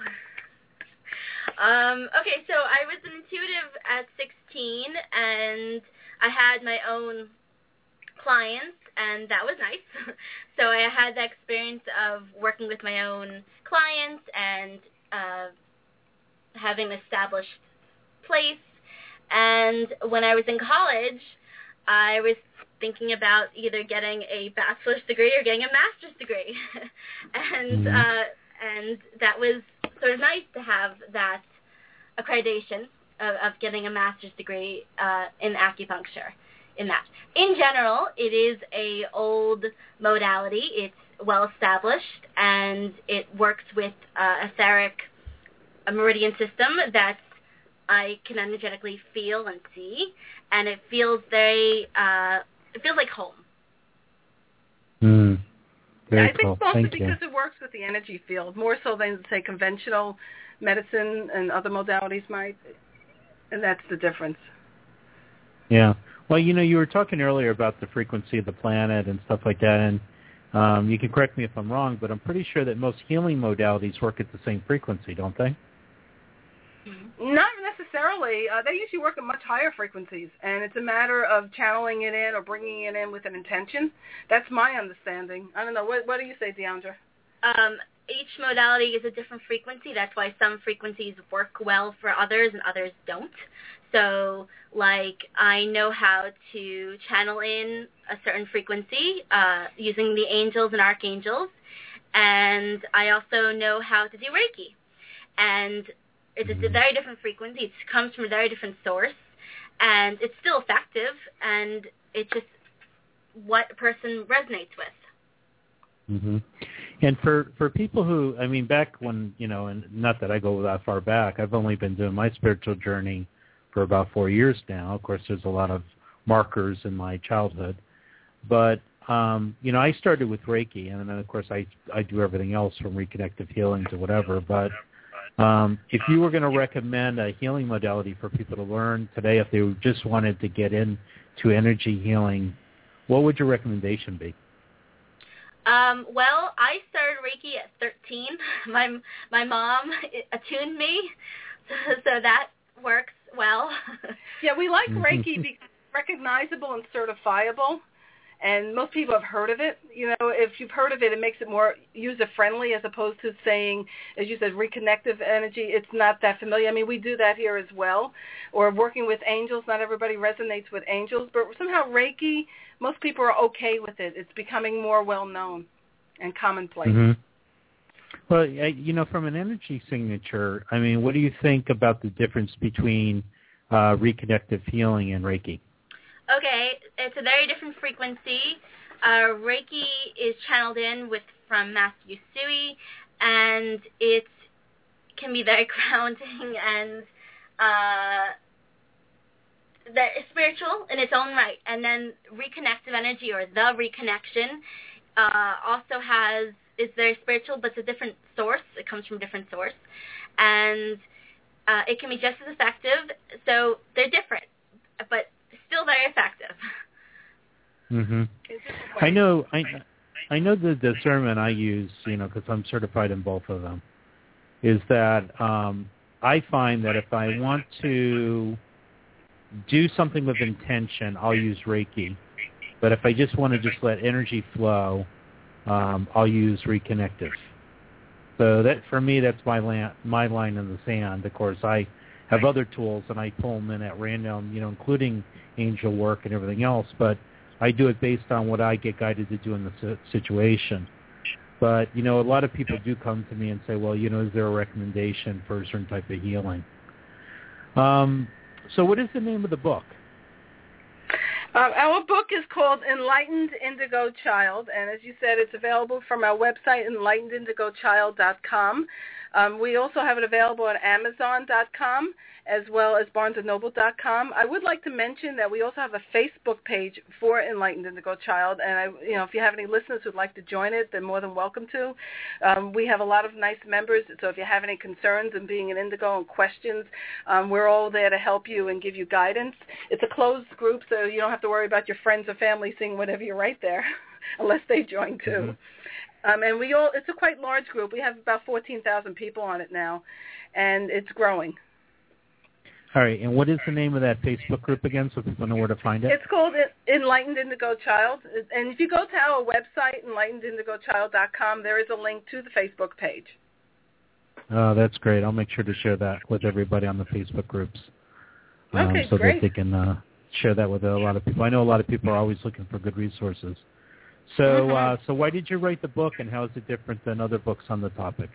Speaker 4: um, okay, so I was an intuitive at sixteen, and I had my own clients, and that was nice. So I had the experience of working with my own clients and uh, having an established place. And when I was in college, I was thinking about either getting a bachelor's degree or getting a master's degree. and
Speaker 1: mm-hmm.
Speaker 4: uh, and that was sort of nice to have that accreditation of, of getting a master's degree uh, in acupuncture. In that, in general, it is a old modality. It's well established, and it works with uh, etheric a meridian system that I can energetically feel and see, and it feels very, uh, it feels like home.
Speaker 1: Mm. Very
Speaker 3: yeah, I think
Speaker 1: cool.
Speaker 3: mostly
Speaker 1: Thank
Speaker 3: because
Speaker 1: you.
Speaker 3: it works with the energy field, more so than, say, conventional medicine and other modalities might, and that's the difference.
Speaker 1: Yeah. Well, you know, you were talking earlier about the frequency of the planet and stuff like that, and um, you can correct me if I'm wrong, but I'm pretty sure that most healing modalities work at the same frequency, don't they?
Speaker 3: Not necessarily. Uh, they usually work at much higher frequencies, and it's a matter of channeling it in or bringing it in with an intention. That's my understanding. I don't know. What, what do you say, Deandra?
Speaker 4: Um, each modality is a different frequency. That's why some frequencies work well for others and others don't. So, like, I know how to channel in a certain frequency uh, using the angels and archangels, and I also know how to do Reiki. And it's a very different frequency. It comes from a very different source, and it's still effective, and it's just what a person resonates with.
Speaker 1: Mm-hmm. And for, for people who, I mean, back when, you know, and not that I go that far back, I've only been doing my spiritual journey for about four years now. Of course, there's a lot of markers in my childhood. But, um, you know, I started with Reiki, and then, of course, I, I do everything else from reconnective healing to whatever. But um, if you were going to recommend a healing modality for people to learn today, if they just wanted to get into energy healing, what would your recommendation be?
Speaker 4: Um, well, I started Reiki at thirteen. My my mom attuned me, so, so that works well.
Speaker 3: Yeah, we like Reiki because it's recognizable and certifiable, and most people have heard of it. You know, if you've heard of it, it makes it more user-friendly as opposed to saying, as you said, reconnective energy. It's not that familiar. I mean, we do that here as well. Or working with angels. Not everybody resonates with angels, but somehow Reiki, most people are okay with it. It's becoming more well-known and commonplace.
Speaker 1: Mm-hmm. Well, you know, from an energy signature, I mean, what do you think about the difference between uh, reconnective healing and Reiki?
Speaker 4: Okay, it's a very different frequency. Uh, Reiki is channeled in with from Master Usui, and it can be very grounding and uh, that is spiritual in its own right. And then reconnective energy, or the reconnection, uh, also has is very spiritual, but it's a different source. It comes from a different source, and uh, it can be just as effective. So they're different, but still very effective.
Speaker 1: Mhm. I know. I I know the discernment I use, you know, because I'm certified in both of them, is that um, I find that if I want to do something with intention, I'll use Reiki. But if I just want to just let energy flow, um, I'll use reconnective. So that for me, that's my la- my line in the sand. Of course, I have other tools and I pull them in at random, you know, including angel work and everything else. But I do it based on what I get guided to do in the situation. But, you know, a lot of people do come to me and say, well, you know, is there a recommendation for a certain type of healing? Um, so what is the name of the book?
Speaker 3: Uh, our book is called Enlightened Indigo Child, and as you said, it's available from our website, enlightened indigo child dot com. Um, we also have it available at amazon dot com as well as barnes and noble dot com. I would like to mention that we also have a Facebook page for Enlightened Indigo Child, and I, you know, if you have any listeners who'd like to join it, they're more than welcome to. Um, we have a lot of nice members, so if you have any concerns in being an indigo and questions, um, we're all there to help you and give you guidance. It's a closed group, so you don't have to worry about your friends or family seeing whatever you write there, unless they join too. Mm-hmm. Um, and we all—it's a quite large group. We have about fourteen thousand people on it now, and it's growing.
Speaker 1: All right, and what is the name of that Facebook group again, so people know where to find it?
Speaker 3: It's called Enlightened Indigo Child, and if you go to our website, enlightened indigo child dot com, there is a link to the Facebook page.
Speaker 1: Oh, that's great. I'll make sure to share that with everybody on the Facebook groups, um,
Speaker 3: okay,
Speaker 1: so
Speaker 3: great.
Speaker 1: that they can uh, share that with a lot of people. I know a lot of people are always looking for good resources. So,
Speaker 3: mm-hmm.
Speaker 1: uh, so why did you write the book, and how is it different than other books on the topic?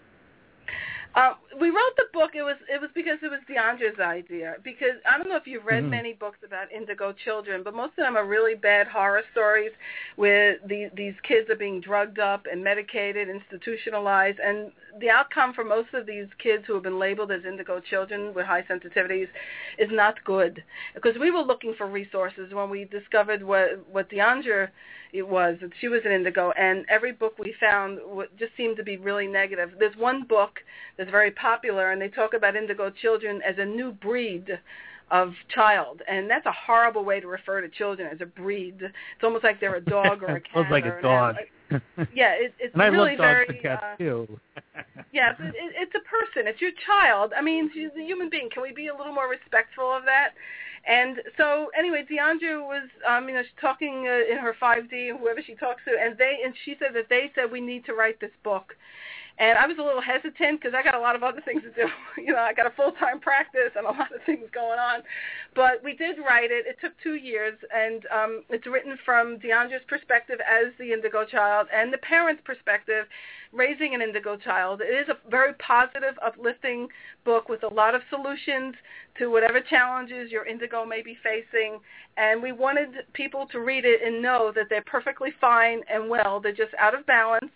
Speaker 3: Uh, we wrote the book. It was it was because it was Deandra's idea. Because I don't know if you've read mm-hmm. many books about indigo children, but most of them are really bad horror stories where the, these kids are being drugged up and medicated, institutionalized, and the outcome for most of these kids who have been labeled as indigo children with high sensitivities is not good. Because we were looking for resources when we discovered what what Deandra it was. She was an indigo, and every book we found just seemed to be really negative. There's one book that's very popular, and they talk about indigo children as a new breed of child, and that's a horrible way to refer to children, as a breed. It's almost like they're a dog or a cat.
Speaker 1: Sounds like
Speaker 3: or
Speaker 1: a dog.
Speaker 3: Yeah, it, it's
Speaker 1: and I
Speaker 3: really
Speaker 1: love dogs
Speaker 3: very.
Speaker 1: and cats
Speaker 3: uh,
Speaker 1: too.
Speaker 3: Yeah, it, it, it's a person. It's your child. I mean, she's a human being. Can we be a little more respectful of that? And so, anyway, Deandra was, um, you know, she's talking uh, in her five D, whoever she talks to, and they, and she said that they said we need to write this book. And I was a little hesitant because I got a lot of other things to do. You know, I got a full-time practice and a lot of things going on. But we did write it. It took two years, and um, it's written from Deandra's perspective as the indigo child and the parent's perspective raising an indigo child. It is a very positive, uplifting book with a lot of solutions to whatever challenges your indigo may be facing. And we wanted people to read it and know that they're perfectly fine and well. They're just out of balance.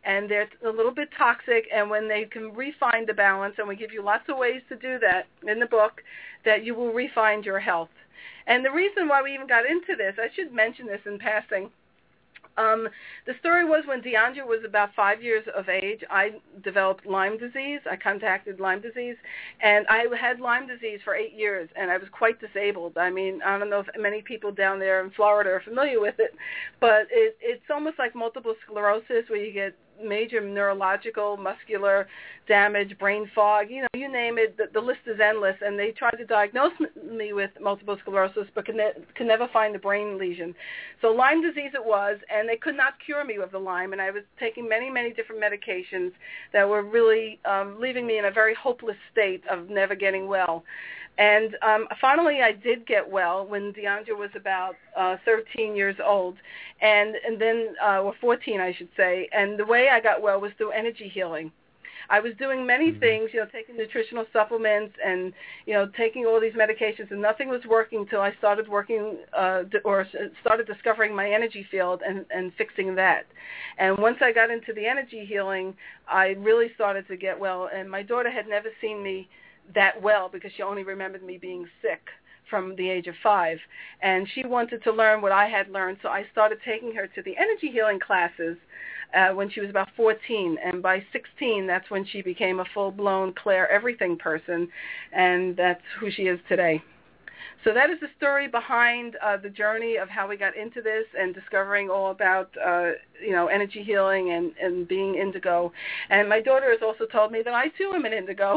Speaker 3: and they're a little bit toxic, and when they can refine the balance, and we give you lots of ways to do that in the book, that you will refine your health. And the reason why we even got into this, I should mention this in passing, Um, the story was when Deandra was about five years of age, I developed Lyme disease. I contracted Lyme disease, and I had Lyme disease for eight years, and I was quite disabled. I mean, I don't know if many people down there in Florida are familiar with it, but it, it's almost like multiple sclerosis where you get major neurological, muscular damage, brain fog, you know, you name it, the, the list is endless, and they tried to diagnose me with multiple sclerosis but could, ne- could never find the brain lesion. So Lyme disease it was, and they could not cure me of the Lyme, and I was taking many, many different medications that were really um, leaving me in a very hopeless state of never getting well. And um, finally, I did get well when Deandra was about uh, thirteen years old, and and then uh, or fourteen, I should say. And the way I got well was through energy healing. I was doing many mm-hmm. things, you know, taking nutritional supplements and you know taking all these medications, and nothing was working until I started working uh, or started discovering my energy field and and fixing that. And once I got into the energy healing, I really started to get well. And my daughter had never seen me that well because she only remembered me being sick from the age of five, and she wanted to learn what I had learned, so I started taking her to the energy healing classes uh, when she was about fourteen, and by sixteen, that's when she became a full-blown Claire Everything person, and that's who she is today. So that is the story behind uh, the journey of how we got into this and discovering all about, uh, you know, energy healing and, and being indigo. And my daughter has also told me that I, too, am an indigo.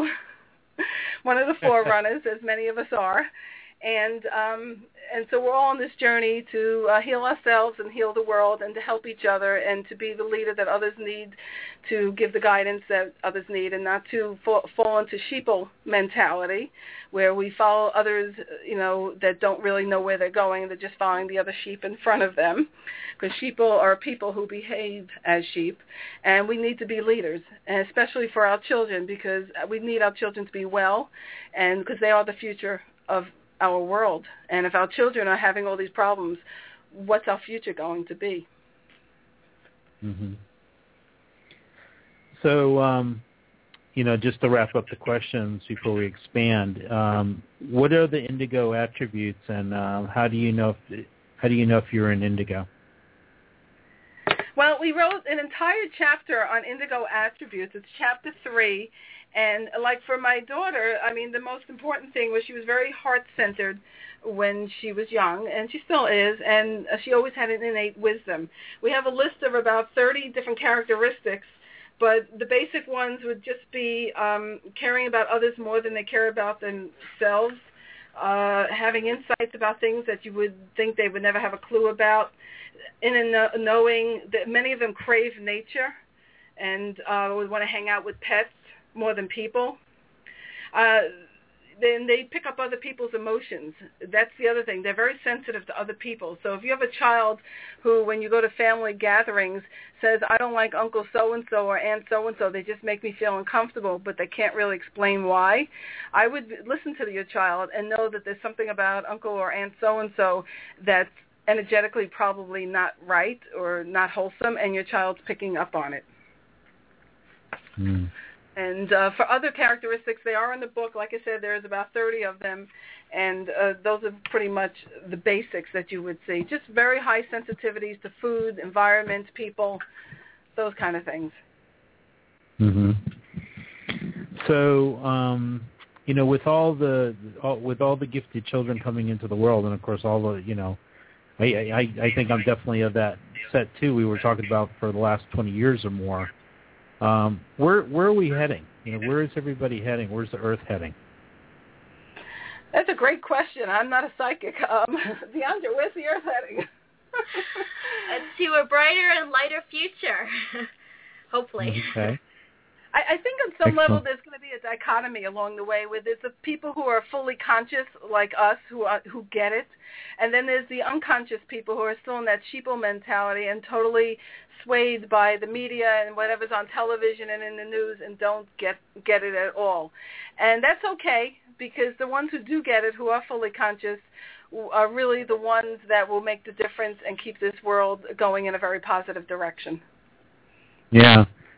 Speaker 3: One of the forerunners, as many of us are, and um, and so we're all on this journey to uh, heal ourselves and heal the world and to help each other and to be the leader that others need, to give the guidance that others need, and not to fall, fall into sheeple mentality where we follow others, you know, that don't really know where they're going. They're just following the other sheep in front of them, because sheeple are people who behave as sheep, and we need to be leaders, and especially for our children, because we need our children to be well, and because they are the future of our world. And if our children are having all these problems, what's our future going to be?
Speaker 1: Mm-hmm. So, um, you know, just to wrap up the questions before we expand, um, what are the indigo attributes, and uh, how do you know if how do you know if you're an indigo?
Speaker 3: Well, we wrote an entire chapter on indigo attributes. It's chapter three. And like for my daughter, I mean, the most important thing was she was very heart-centered when she was young, and she still is, and she always had an innate wisdom. We have a list of about thirty different characteristics, but the basic ones would just be um, caring about others more than they care about themselves, uh, having insights about things that you would think they would never have a clue about, in a knowing that many of them crave nature and uh, would want to hang out with pets more than people. Uh, then they pick up other people's emotions. That's the other thing. They're very sensitive to other people. So if you have a child who, when you go to family gatherings, says, I don't like Uncle so-and-so or Aunt so-and-so, they just make me feel uncomfortable, but they can't really explain why, I would listen to your child and know that there's something about Uncle or Aunt so-and-so that's energetically probably not right or not wholesome, and your child's picking up on it.
Speaker 1: Mm.
Speaker 3: And uh, for other characteristics, they are in the book. Like I said, there's about thirty of them, and uh, those are pretty much the basics that you would see. Just very high sensitivities to food, environment, people, those kind of things.
Speaker 1: Mm-hmm. So, um, you know, with all the all, with all the gifted children coming into the world, and of course all the, you know, I, I, I think I'm definitely of that set too. We were talking about for the last twenty years or more. Um, where where are we heading? You know, where is everybody heading? Where's the Earth heading?
Speaker 3: That's a great question. I'm not a psychic. Um, Deandra, where's the Earth heading?
Speaker 4: To a brighter and lighter future, hopefully.
Speaker 1: Okay.
Speaker 3: I, I think on some
Speaker 1: Excellent.
Speaker 3: level there's going to be a dichotomy along the way where there's the people who are fully conscious, like us, who are, who get it, and then there's the unconscious people who are still in that sheeple mentality and totally swayed by the media and whatever's on television and in the news and don't get get it at all. And that's okay, because the ones who do get it, who are fully conscious, are really the ones that will make the difference and keep this world going in a very positive direction.
Speaker 1: Yeah.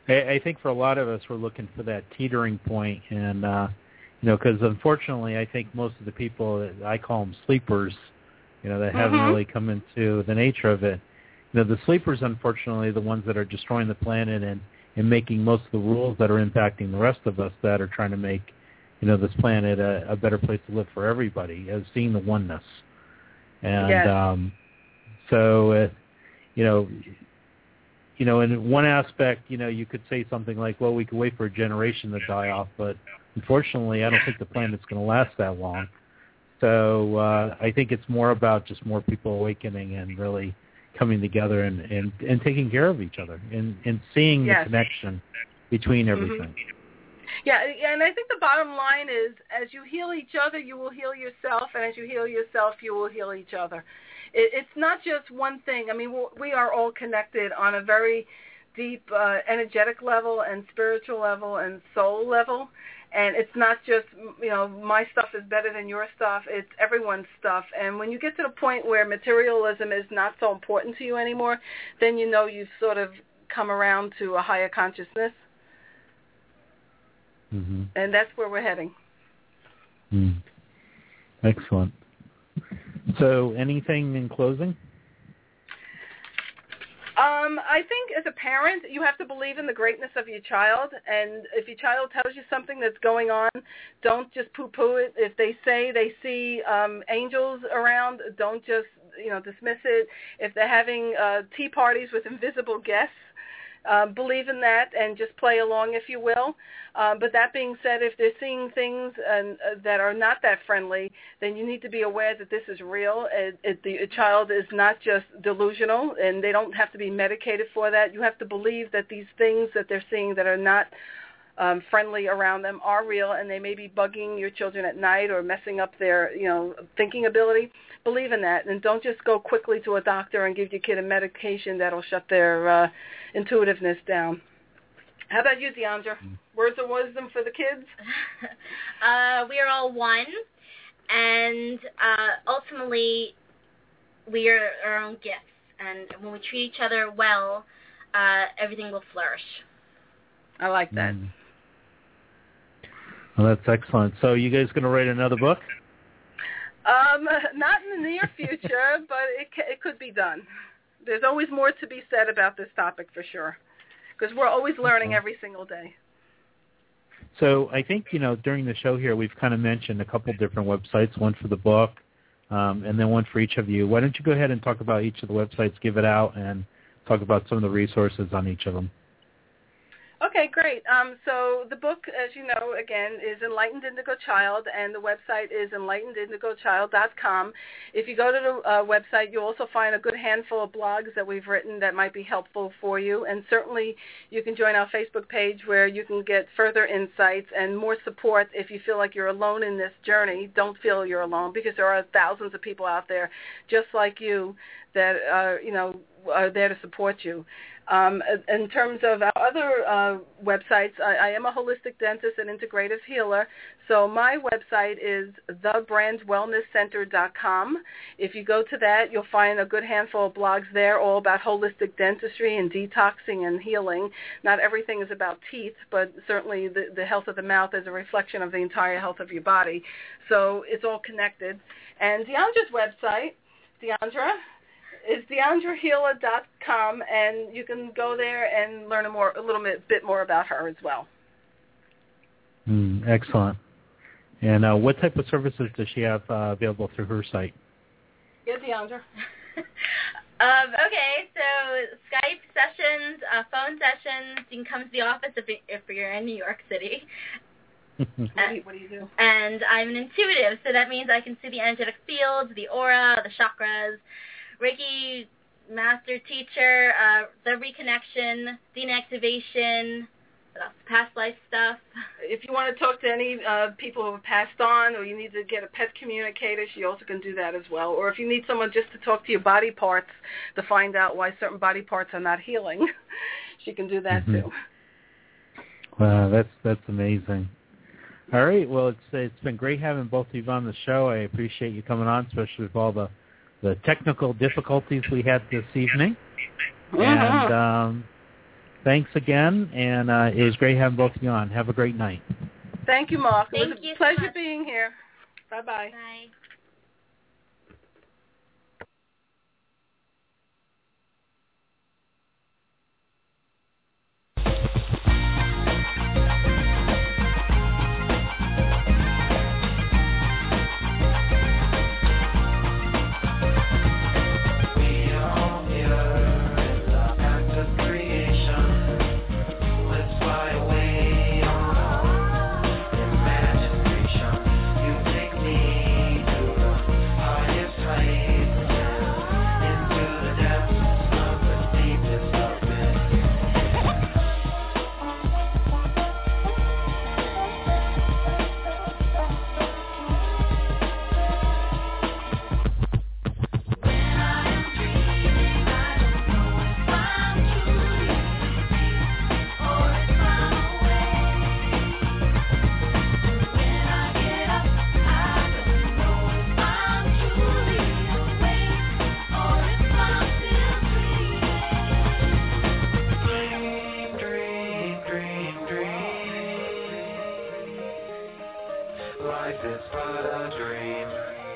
Speaker 1: I, I think for a lot of us, we're looking for that teetering point, and uh, you know, because unfortunately, I think most of the people, I call them sleepers, you know, that mm-hmm. haven't really come into the nature of it. You know, the sleepers, unfortunately, are the ones that are destroying the planet and, and making most of the rules that are impacting the rest of us that are trying to make, you know, this planet a, a better place to live for everybody, as seeing the oneness. And
Speaker 3: yes.
Speaker 1: um, so, uh, you know, you know, in one aspect, you know, you could say something like, well, we could wait for a generation to die off, but unfortunately, I don't think the planet's going to last that long. So uh, I think it's more about just more people awakening and really coming together and, and, and taking care of each other and, and seeing yes. the connection between everything.
Speaker 3: Mm-hmm. Yeah, and I think the bottom line is, as you heal each other, you will heal yourself, and as you heal yourself, you will heal each other. It, it's not just one thing. I mean, we are all connected on a very deep uh, energetic level and spiritual level and soul level, and it's not just, you know, my stuff is better than your stuff. It's everyone's stuff, and when you get to the point where materialism is not so important to you anymore, then you know you've sort of come around to a higher consciousness.
Speaker 1: Mm-hmm.
Speaker 3: And that's where we're heading.
Speaker 1: Mm. Excellent. So anything in closing?
Speaker 3: Um, I think as a parent, you have to believe in the greatness of your child. And if your child tells you something that's going on, don't just poo-poo it. If they say they see um, angels around, don't just, you know, dismiss it. If they're having uh, tea parties with invisible guests, Uh, believe in that and just play along, if you will. Uh, but that being said, if they're seeing things uh, that are not that friendly, then you need to be aware that this is real. It, it, the a child is not just delusional, and they don't have to be medicated for that. You have to believe that these things that they're seeing that are not um, friendly around them are real, and they may be bugging your children at night or messing up their, you know, thinking ability. Believe in that, and don't just go quickly to a doctor and give your kid a medication that'll shut their uh, intuitiveness down. How about you, Deandra? Words of wisdom for the kids?
Speaker 4: uh, we are all one, and uh, ultimately, we are our own gifts, and when we treat each other well, uh, everything will flourish.
Speaker 3: I like that.
Speaker 1: Mm. Well, that's excellent. So you guys going to write another book?
Speaker 3: Um, not in the near future, but it it could be done. There's always more to be said about this topic for sure, because we're always learning
Speaker 1: okay.
Speaker 3: every single day.
Speaker 1: So I think, you know, during the show here, we've kind of mentioned a couple different websites, one for the book, um, and then one for each of you. Why don't you go ahead and talk about each of the websites, give it out, and talk about some of the resources on each of them.
Speaker 3: Okay, great. Um, so the book, as you know, again, is Enlightened Indigo Child, and the website is enlightened indigo child dot com. If you go to the uh, website, you'll also find a good handful of blogs that we've written that might be helpful for you, and certainly you can join our Facebook page where you can get further insights and more support if you feel like you're alone in this journey. Don't feel you're alone, because there are thousands of people out there just like you that are, you know, are there to support you. Um, in terms of our other uh, websites, I, I am a holistic dentist and integrative healer, so my website is the brand wellness center dot com. If you go to that, you'll find a good handful of blogs there all about holistic dentistry and detoxing and healing. Not everything is about teeth, but certainly the, the health of the mouth is a reflection of the entire health of your body. So it's all connected. And Deandra's website, Deandra, is deandra healer dot com, and you can go there and learn a, more, a little bit, bit more about her as well.
Speaker 1: Mm, excellent. And uh, what type of services does she have uh, available through her site?
Speaker 3: Yeah, Deandra.
Speaker 4: um, okay, so Skype sessions, uh, phone sessions. You can come to the office if, it, if you're in New York City.
Speaker 3: what, do you, what do you do?
Speaker 4: And I'm an intuitive, so that means I can see the energetic fields, the aura, the chakras, Reiki master teacher, uh, the reconnection, deactivation, past life stuff.
Speaker 3: If you want to talk to any uh, people who have passed on, or you need to get a pet communicator, she also can do that as well. Or if you need someone just to talk to your body parts to find out why certain body parts are not healing, she can do that
Speaker 1: mm-hmm.
Speaker 3: too.
Speaker 1: Wow, that's that's amazing. All right, well, it's it's been great having both of you on the show. I appreciate you coming on, especially with all the the technical difficulties we had this evening.
Speaker 3: Uh-huh.
Speaker 1: And um, thanks again, and uh, it was great having both of you on. Have a great night.
Speaker 3: Thank you, Mark.
Speaker 4: Thank
Speaker 3: it was a
Speaker 4: you
Speaker 3: pleasure
Speaker 4: so much.
Speaker 3: being here. Bye-bye.
Speaker 4: Bye.
Speaker 5: Life is but a dream.